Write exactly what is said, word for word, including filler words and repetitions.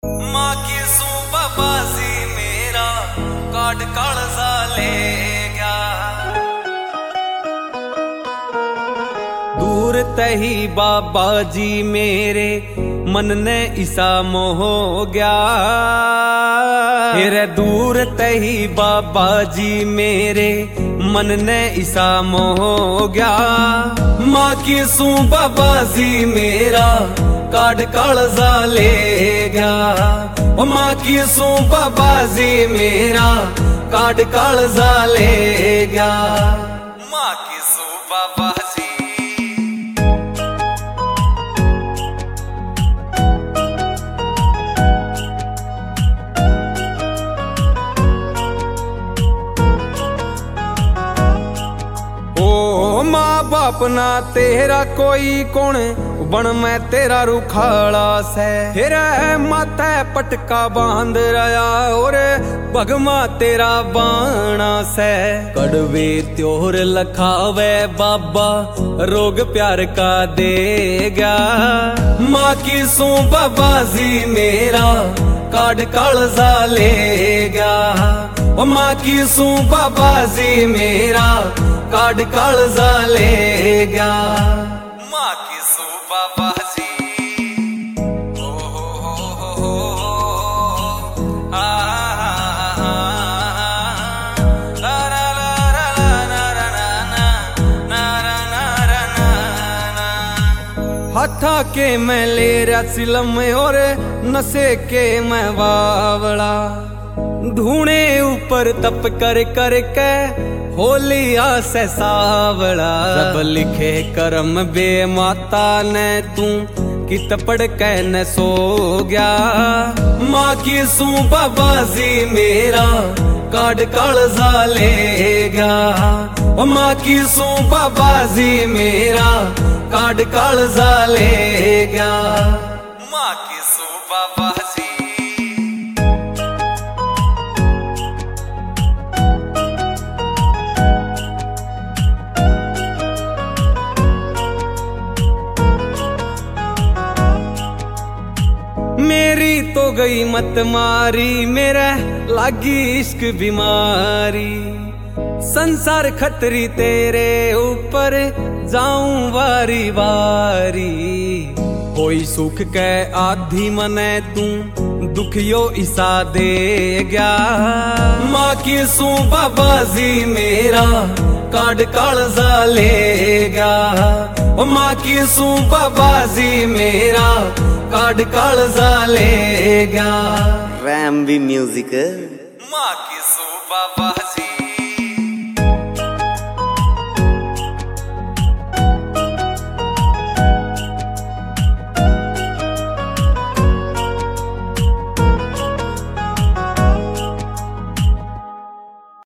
माँ की सूबा बाजी मेरा काट कालजा ले गया। दूर तही बाबा जी मेरे मन ने ईसा मोह गया। फिर दूर तही बाबा जी मेरे मन ने ईसा मोह गया। माँ की सूबा बाजी मेरा काट कालजा ले गया। ओ माँ की सूबा बाजी मेरा काट कालजा ले गया। माँ की सूबा बाजी माँ बाप ना तेरा कोई कौन बन मैं तेरा रुखाड़ा से। फिर माथे पटका बांध रहा और भगमा तेरा बाणा से। कड़वे त्योर लखावे बाबा रोग प्यार का देगा। माँ की सूबा बाजी मेरा काट कालजा लेगा। ओ माँ की सूबा बाजी मेरा काट कालजा लेगा। माँ की सूबा बाजी ओ हो हो हो हो आ ला ला ला ला ला। हथा के मैं ले रहा सिलम और नशे के मैं वावड़ा। ढूंढे ऊपर तप कर कर के होलिया से सावड़ा। सब लिखे कर्म बे माता ने तू कित पढ़ के न सो गया। माँ की सूबा बाजी मेरा काट कालजा लेगा। ओ माँ की सूबा बाजी मेरा काट कालजा लेगा। माँ की सूबा बाजी मेरी तो गई मत मारी मेरे लागी इश्क बीमारी। संसार खतरी तेरे ऊपर जाऊं वारी वारी। कोई सुख के आधी मने तू दुखियो ईसा दे गया। माँ की सूबा बाजी मेरा काट कालजा लेगा। ओ माँ की सूबा बाजी मेरा काट कालजा लेगा। रैम भी म्यूजिक माँ की सूबा बाजी